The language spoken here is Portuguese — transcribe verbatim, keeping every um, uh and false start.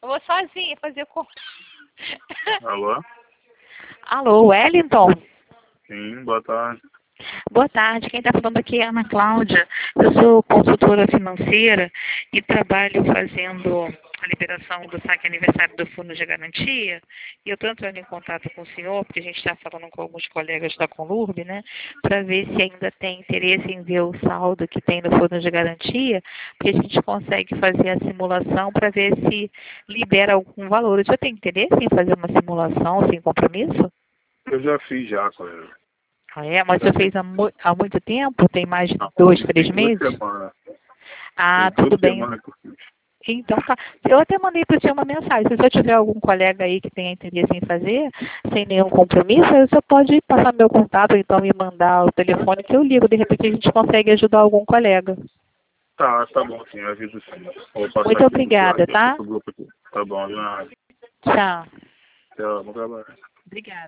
Eu vou sozinha fazer compra. Alô? Alô, Wellington? Sim, boa tarde. Boa tarde, quem está falando aqui é a Ana Cláudia. Eu sou consultora financeira e trabalho fazendo a liberação do saque aniversário do Fundo de Garantia. E eu estou entrando em contato com o senhor, porque a gente está falando com alguns colegas da Conlurb, né, para ver se ainda tem interesse em ver o saldo que tem no Fundo de Garantia, porque a gente consegue fazer a simulação para ver se libera algum valor. O senhor tem interesse em fazer uma simulação sem compromisso? Eu já fiz já com ele. Ah, é? Mas Já você tem, fez há, mu há muito tempo? Tem mais de não, dois, tem, três tem duas meses? semanas. Ah, Tem tudo duas bem. semanas que eu fiz. Então tá. Eu até mandei para o senhor uma mensagem. Se o senhor tiver algum colega aí que tenha interesse em fazer, sem nenhum compromisso, aí o senhor pode passar meu contato, ou então me mandar o telefone que eu ligo. De repente a gente consegue ajudar algum colega. Tá, tá bom, sim, eu aviso sim. Vou passar Muito aqui pro obrigada, slide, tá? pro grupo aqui. Tá bom, de nada. Tchau. Tchau, bom trabalho. Obrigada.